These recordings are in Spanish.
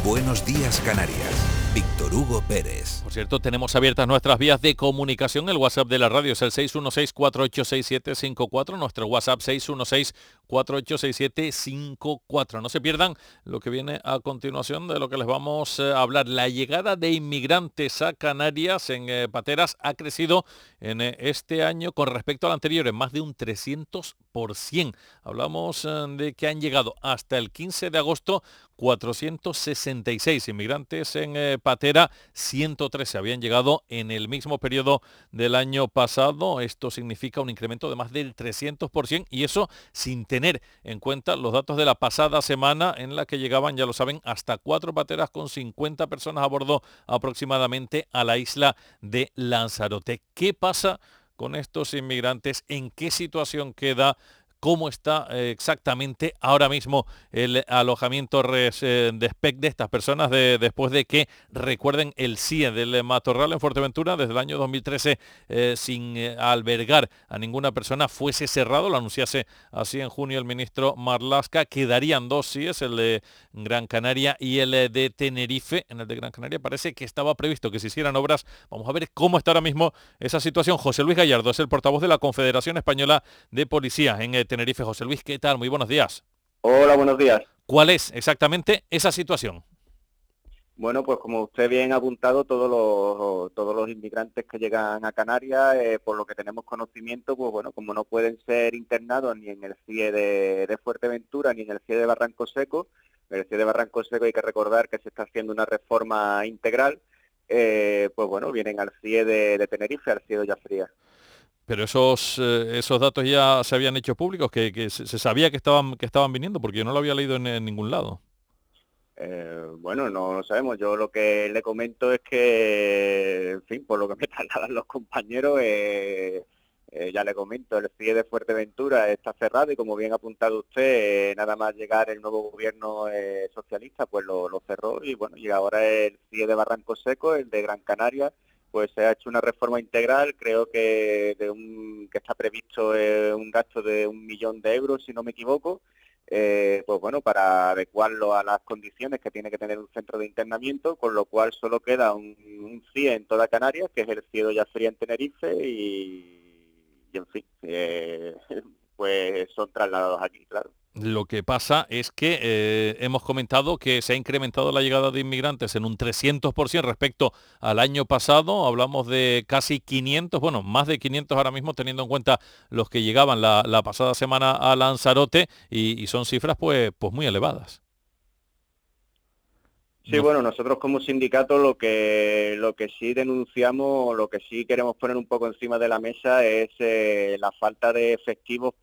Buenos días, Canarias. Víctor Hugo Pérez. Por cierto, tenemos abiertas nuestras vías de comunicación. El WhatsApp de la radio es el 616-486754, nuestro WhatsApp 616-486754. No se pierdan lo que viene a continuación de lo que les vamos a hablar. La llegada de inmigrantes a Canarias en pateras ha crecido en este año con respecto al anterior en más de un 300%. Hablamos de que han llegado hasta el 15 de agosto 466 inmigrantes en patera, 113 habían llegado en el mismo periodo del año pasado. Esto significa un incremento de más del 300% y eso sin tener en cuenta los datos de la pasada semana en la que llegaban, ya lo saben, hasta 4 pateras con 50 personas a bordo aproximadamente a la isla de Lanzarote. ¿Qué pasa con estos inmigrantes? ¿En qué situación queda? ¿Cómo está exactamente ahora mismo el alojamiento de estas personas después de que, recuerden, el CIE del Matorral en Fuerteventura desde el año 2013 sin albergar a ninguna persona fuese cerrado? Lo anunciase así en junio el ministro Marlaska. Quedarían 2 CIEs, el de Gran Canaria y el de Tenerife. En el de Gran Canaria parece que estaba previsto que se hicieran obras. Vamos a ver cómo está ahora mismo esa situación. José Luis Gallardo es el portavoz de la Confederación Española de Policía en Tenerife. José Luis, ¿qué tal? Muy buenos días. Hola, buenos días. ¿Cuál es exactamente esa situación? Bueno, pues como usted bien ha apuntado, todos los inmigrantes que llegan a Canarias, por lo que tenemos conocimiento, pues bueno, como no pueden ser internados ni en el CIE de Fuerteventura ni en el CIE de Barranco Seco, en el CIE de Barranco Seco hay que recordar que se está haciendo una reforma integral, pues bueno, vienen al CIE de Tenerife, al CIE de Ollafría. Pero esos datos ya se habían hecho públicos, que se sabía que estaban viniendo, porque yo no lo había leído en ningún lado. Bueno, no lo sabemos. Yo lo que le comento es que, en fin, por lo que me trasladan los compañeros, ya le comento, el CIE de Fuerteventura está cerrado y como bien ha apuntado usted, nada más llegar el nuevo gobierno socialista, pues lo cerró y bueno, y ahora el CIE de Barranco Seco, el de Gran Canaria, pues se ha hecho una reforma integral, creo que que está previsto un gasto de 1 millón de euros, si no me equivoco, pues bueno, para adecuarlo a las condiciones que tiene que tener un centro de internamiento, con lo cual solo queda un CIE en toda Canarias, que es el CIE de Ollafría en Tenerife, y en fin, pues son trasladados aquí, claro. Lo que pasa es que hemos comentado que se ha incrementado la llegada de inmigrantes en un 300% respecto al año pasado. Hablamos de casi 500, bueno, más de 500 ahora mismo, teniendo en cuenta los que llegaban la pasada semana a Lanzarote, y son cifras pues muy elevadas. Sí, No. bueno, nosotros como sindicato lo que sí denunciamos, lo que sí queremos poner un poco encima de la mesa es la falta de efectivos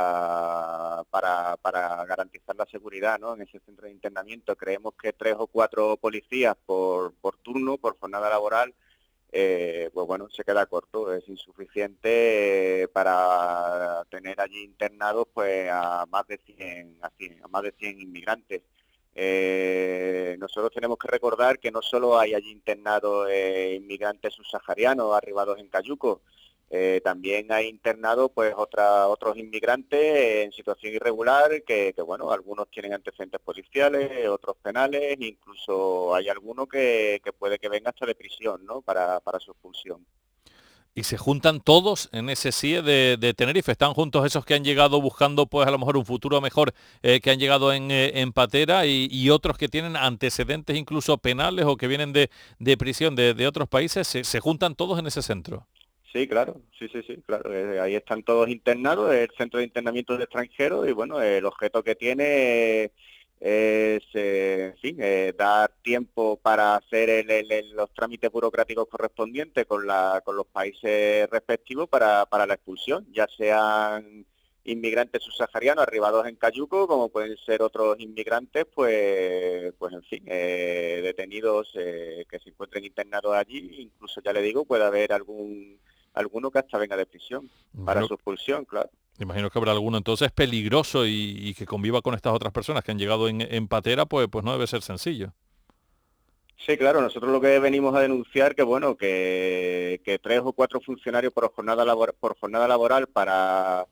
para garantizar la seguridad, ¿no? En ese centro de internamiento creemos que 3 o 4 policías por turno, por jornada laboral, pues bueno, se queda corto, es insuficiente para tener allí internados pues a más de 100, a más de 100 inmigrantes. Nosotros tenemos que recordar que no solo hay allí internados inmigrantes subsaharianos arribados en Cayuco, también hay internados pues otros inmigrantes en situación irregular que bueno, algunos tienen antecedentes policiales, otros penales, incluso hay alguno que puede que venga hasta de prisión, ¿no? para su expulsión. Y se juntan todos en ese CIE de Tenerife. Están juntos esos que han llegado buscando pues a lo mejor un futuro mejor, que han llegado en patera, y otros que tienen antecedentes incluso penales o que vienen de prisión de otros países. Se juntan todos en ese centro. Sí, claro, sí, claro. Ahí están todos internados, es el centro de internamiento de extranjeros y bueno, el objeto que tiene es, en fin, dar tiempo para hacer los trámites burocráticos correspondientes con los países respectivos para la expulsión, ya sean inmigrantes subsaharianos arribados en Cayuco, como pueden ser otros inmigrantes, pues en fin, detenidos que se encuentren internados allí. Incluso, ya le digo, puede haber alguno que hasta venga de prisión para Imagino, su expulsión, claro. imagino que habrá alguno entonces peligroso y que conviva con estas otras personas que han llegado en patera, pues no debe ser sencillo. Sí, claro, nosotros lo que venimos a denunciar que bueno, que 3 o 4 funcionarios por jornada laboral para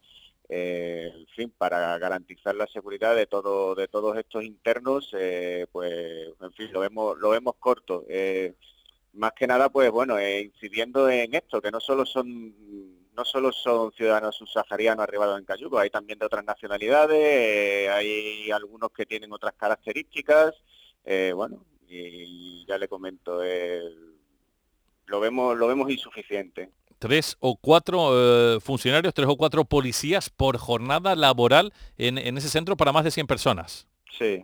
En fin, para garantizar la seguridad de todos estos internos, pues, en fin, lo vemos corto. Más que nada, pues bueno, incidiendo en esto, que no solo son ciudadanos subsaharianos arribados en Cayuco, hay también de otras nacionalidades, hay algunos que tienen otras características, bueno, y ya le comento, lo vemos insuficiente. 3 o 4 funcionarios, 3 o 4 policías por jornada laboral en ese centro para más de 100 personas. Sí.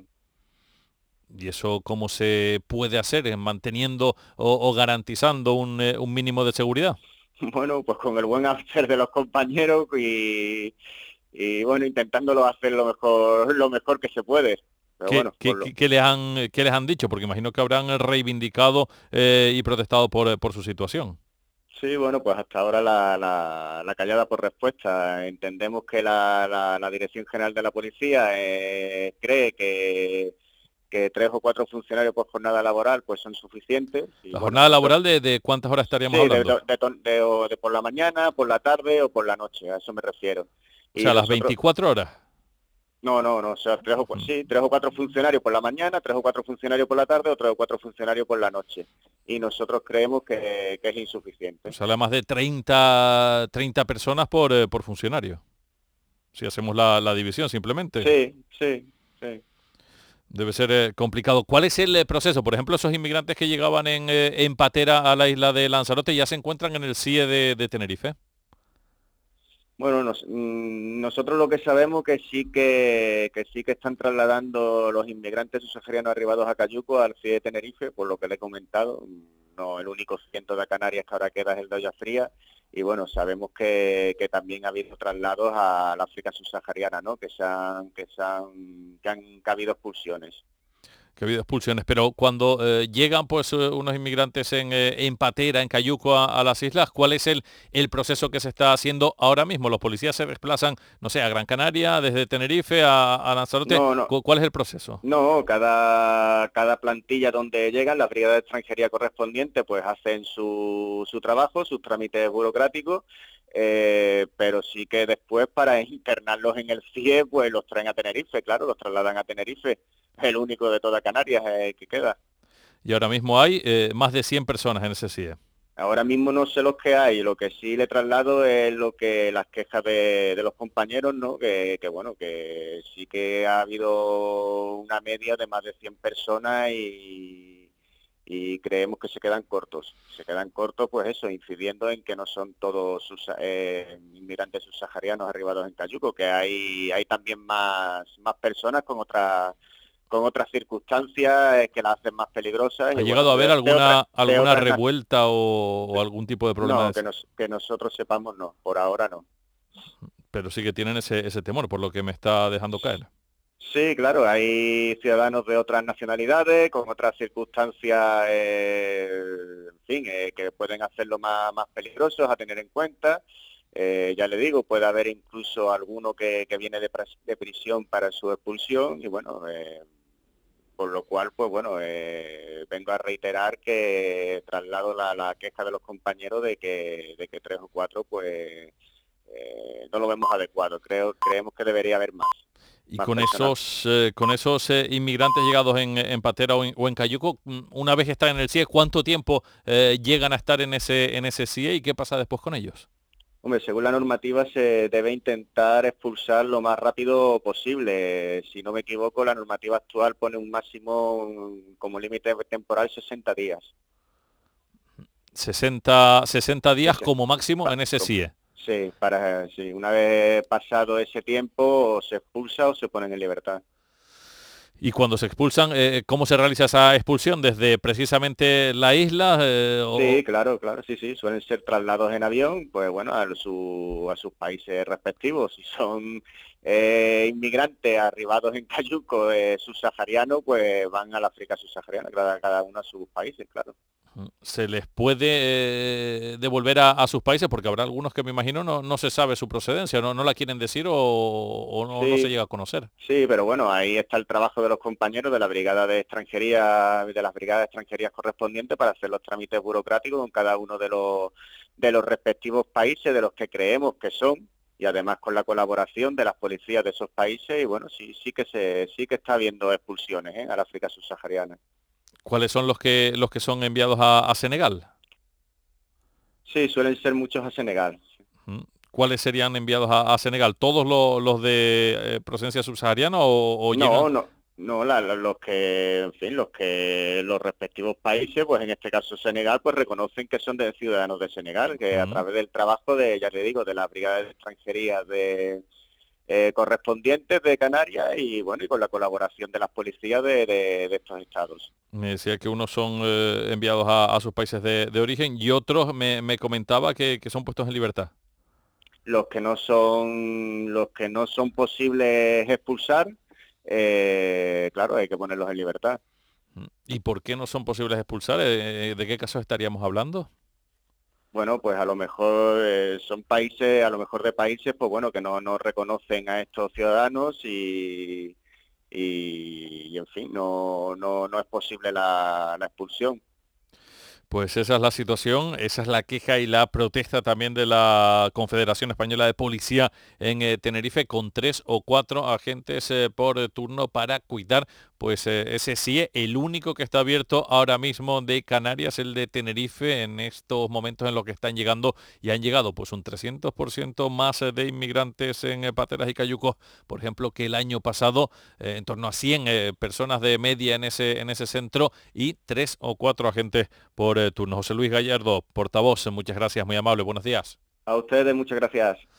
¿Y eso cómo se puede hacer, manteniendo o garantizando un mínimo de seguridad? Bueno, pues con el buen hacer de los compañeros y bueno, intentándolo hacer lo mejor que se puede. Pero ¿Qué, bueno, qué- qué- qué les han dicho? Porque imagino que habrán reivindicado y protestado por su situación. sí, bueno, pues hasta ahora la callada por respuesta. Entendemos que la Dirección General de la Policía cree que 3 o 4 funcionarios por jornada laboral pues son suficientes y La bueno, jornada laboral de cuántas horas estaríamos sí, hablando. o de por la mañana, por la tarde o por la noche, a eso me refiero. O Y sea, las nosotros, 24 horas. no, o sea, sí, 3 o 4 funcionarios por la mañana, 3 o 4 funcionarios por la tarde o 3 o 4 funcionarios por la noche. Y nosotros creemos que es O insuficiente. sea, más de 30 personas por funcionario. Si hacemos la división simplemente. Sí, sí, sí. Debe ser complicado. ¿Cuál es el proceso? Por ejemplo, esos inmigrantes que llegaban en patera a la isla de Lanzarote ya se encuentran en el CIE de Tenerife. Bueno, nosotros lo que sabemos que sí que están trasladando los inmigrantes subsaharianos arribados a Cayuco al CIE de Tenerife, por lo que le he comentado. No, el único centro de Canarias que ahora queda es el de Olla Fría. Y bueno, sabemos que también ha habido traslados a la África subsahariana, ¿no? Que ha habido expulsiones. Que ha habido expulsiones, pero cuando llegan pues unos inmigrantes en patera, en cayuco a las islas, ¿cuál es el proceso que se está haciendo ahora mismo? ¿Los policías se desplazan, no sé, a Gran Canaria, desde Tenerife a Lanzarote? No, no. ¿Cuál es el proceso? No, cada plantilla donde llegan, la brigada de extranjería correspondiente, pues hacen su trabajo, sus trámites burocráticos, pero sí que después para internarlos en el CIE, pues los traen a Tenerife, claro, los trasladan a Tenerife, el único de toda Canarias que queda. Y ahora mismo hay más de 100 personas en ese CIE. Ahora mismo no sé los que hay, lo que sí le traslado es las quejas de los compañeros, ¿no? Que bueno, que sí que ha habido una media de más de 100 personas y creemos que se quedan cortos. Se quedan cortos, pues eso, incidiendo en que no son todos inmigrantes subsaharianos arribados en Cayuco, que hay también más personas con otras circunstancias que las hacen más peligrosas ¿Ha y llegado bueno, a haber de alguna otras revuelta o algún tipo de problema de no, ese? que nosotros sepamos no, por ahora no. Pero sí que tienen ese temor, por lo que me está dejando caer. Sí, claro, hay ciudadanos de otras nacionalidades, con otras circunstancias, en fin, que pueden hacerlo más peligrosos a tener en cuenta. Ya le digo, puede haber incluso alguno que viene de prisión para su expulsión y bueno, por lo cual, pues bueno, vengo a reiterar que traslado la queja de los compañeros de que 3 o 4, pues no lo vemos adecuado. Creemos que debería haber más, Y más con personal. esos inmigrantes llegados en patera o en cayuco, una vez que están en el CIE, ¿cuánto tiempo llegan a estar en ese CIE y qué pasa después con ellos? Hombre, según la normativa se debe intentar expulsar lo más rápido posible. Si no me equivoco, la normativa actual pone un máximo como límite temporal 60 días. 60 días Sesen- como máximo en ese com- CIE. Sí, sí, una vez pasado ese tiempo o se expulsa o se ponen en libertad. Y cuando se expulsan, ¿cómo se realiza esa expulsión? ¿Desde precisamente la isla? Sí, claro, claro, sí, sí, suelen ser traslados en avión, pues bueno, a sus países respectivos. Si son inmigrantes arribados en cayuco subsahariano, pues van a la África subsahariana, cada uno a sus países, claro. ¿Se les puede devolver a sus países? Porque habrá algunos que me imagino no se sabe su procedencia, no la quieren decir o no se Sí, llega a conocer. sí, pero bueno, ahí está el trabajo de los compañeros de la Brigada de Extranjería, de las brigadas de extranjerías correspondientes para hacer los trámites burocráticos con cada uno de los respectivos países de los que creemos que son. y además con la colaboración de las policías de esos países, y bueno, sí que está habiendo expulsiones, al África subsahariana. ¿Cuáles son los que son enviados a Senegal? Sí, suelen ser muchos a Senegal. Mm. ¿Cuáles serían enviados a Senegal? ¿Todos los de procedencia subsahariana o llegan? No, no, no, los que, en fin, los respectivos países, pues en este caso Senegal, pues reconocen que son de ciudadanos de Senegal, que a Mm. través del trabajo de, ya le digo, de la Brigada de Extranjería de correspondientes de Canarias y bueno, y con la colaboración de las policías de estos estados. Me decía que unos son enviados a sus países de origen y otros me comentaba que son puestos en libertad. Los que no son posibles expulsar, claro, hay que ponerlos en libertad. Mm. ¿Y por qué no son posibles expulsar? ¿De qué casos estaríamos hablando? Bueno, pues a lo mejor son países, a lo mejor de países, pues bueno, que no reconocen a estos ciudadanos y en fin, no es posible la expulsión. Pues esa es la situación, esa es la queja y la protesta también de la Confederación Española de Policía en Tenerife, con 3 o 4 agentes por turno para cuidar, pues ese CIE, el único que está abierto ahora mismo de Canarias, el de Tenerife, en estos momentos en los que están llegando y han llegado pues un 300% más de inmigrantes en Pateras y Cayucos, por ejemplo, que el año pasado, en torno a 100 personas de media en ese centro y 3 o 4 agentes por turno. José Luis Gallardo, portavoz, muchas gracias, muy amable, buenos días. A ustedes muchas gracias.